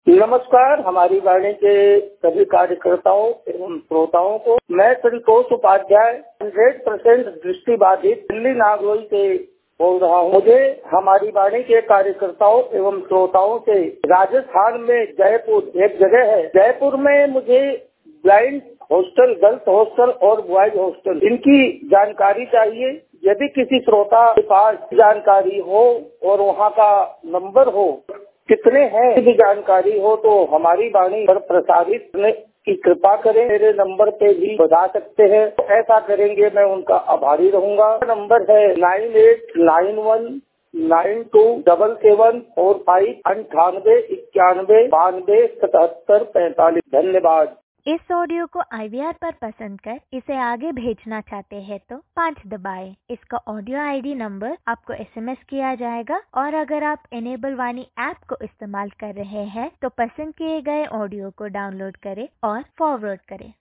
नमस्कार। हमारी वाणी के सभी कार्यकर्ताओं एवं श्रोताओं को मैं संतोष उपाध्याय 100% दृष्टिबाधित दिल्ली नागलोई से बोल रहा हूँ। मुझे हमारी वाणी के कार्यकर्ताओं एवं श्रोताओं से राजस्थान में जयपुर एक जगह है, जयपुर में मुझे ब्लाइंड हॉस्टल, गर्ल्स हॉस्टल और बॉयज हॉस्टल इनकी जानकारी चाहिए। यदि किसी श्रोता के पास जानकारी हो और वहाँ का नंबर हो, कितने हैं यदि जानकारी हो तो हमारी वाणी पर प्रसारित करने की कृपा करें। मेरे नंबर पे भी बता सकते हैं, तो ऐसा करेंगे मैं उनका आभारी रहूंगा। नंबर है 9891927745 धन्यवाद। इस ऑडियो को IVR पर पसंद कर इसे आगे भेजना चाहते हैं तो 5 दबाएं। इसका ऑडियो ID नंबर आपको SMS किया जाएगा और अगर आप इनेबल वाणी ऐप को इस्तेमाल कर रहे हैं तो पसंद किए गए ऑडियो को डाउनलोड करें और फॉरवर्ड करें।